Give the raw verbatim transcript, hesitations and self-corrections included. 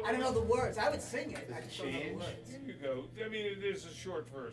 I don't know the words. I would sing it. Does I it just don't know the change? words. Here you go. I mean, it is a short verse.